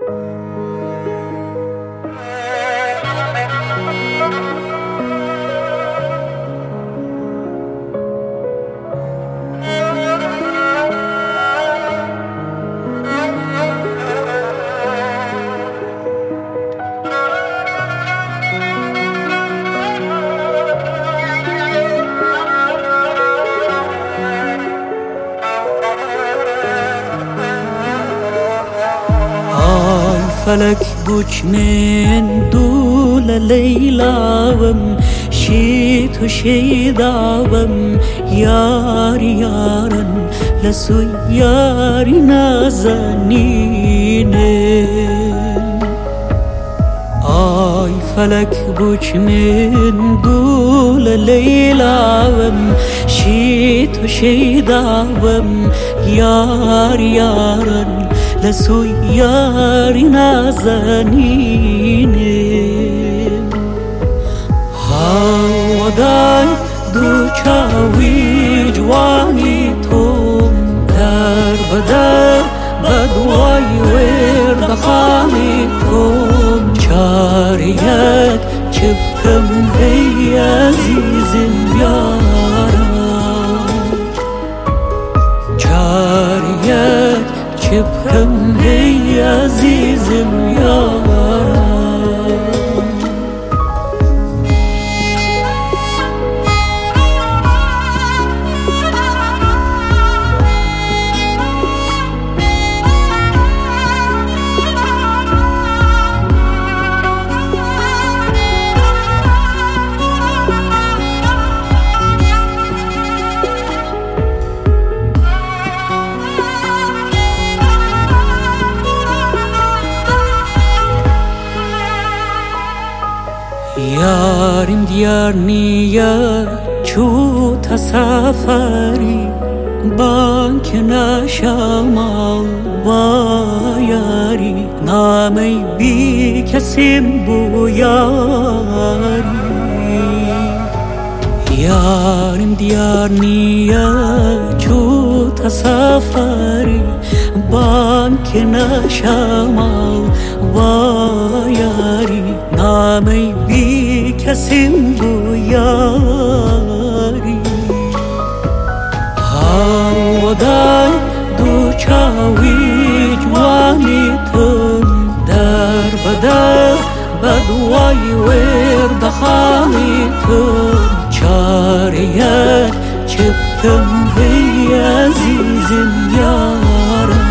فلك بوش من دول ليلاوم شيت وشيداوم ياري يارن لسو ياري نازنين آي فلك بوش من دول ليلاوم شيت وشيداوم ياري يارن لسو ياري نازنين هاوداي دوچاوي جواني توم در بدر بدواي ورد خامي توم چاريك چبكم هي عزيزم يارا چاريك چبكم هي عزيزم يارا يارم ديار نيا شو تسافري بانك نشامل وياري نامي بيك سمبو ياري يارم ديار نيا شو تسافري بانك نشامل وياري نامي بيك سمبو ياري هاوداي دوچاوي جواني تم در بدر بدواي ورد خامي تم چاريك چبكم هي عزيزم يارا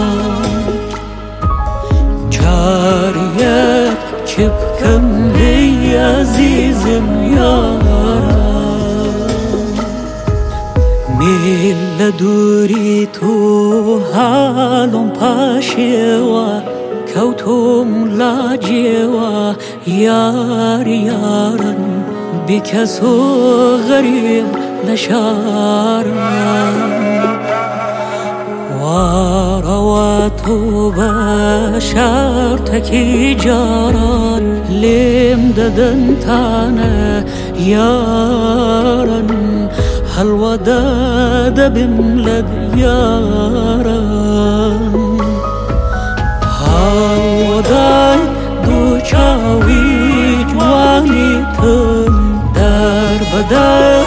چاريك چبكم هي عزيزم يارا ميل دوري تو حالم پاشوا كوتم لاجوا ياري يارن بكسو غريب نشارن ورواتو بشارتكي جاران لم ددن تانا يارن هالوداد بملد يارن هالوداي دوچاوي جواني تم در بدر